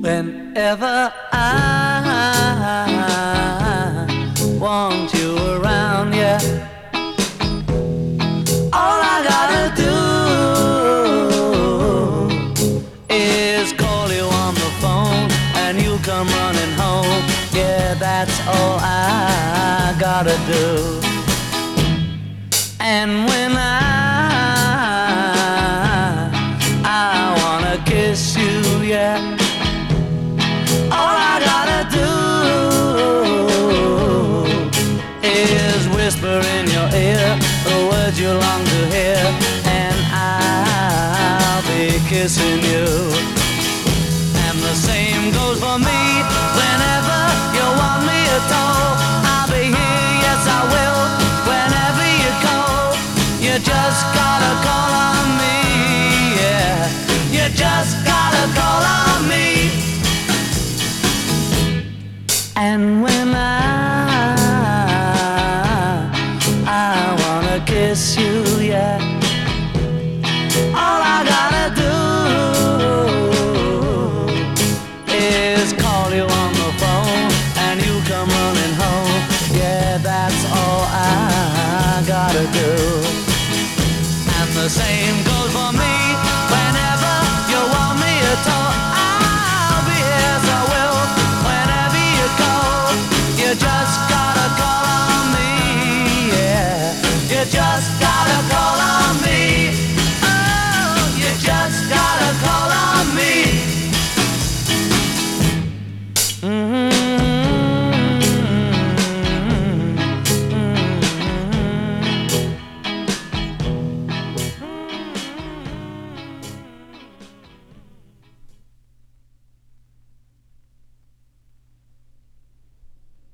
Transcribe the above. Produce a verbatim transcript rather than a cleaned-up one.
Whenever I want you around, yeah, all I gotta do is call you on the phone and you come running home. Yeah, that's all I gotta do. And when I I wanna kiss you, yeah, all I gotta do is whisper in your ear the words you long to hear, and I'll be kissing you. And the same goes for me. Whenever you want me at all, I'll be here, yes I will. Whenever you call, you just gotta call on me, yeah. You just gotta call on me. And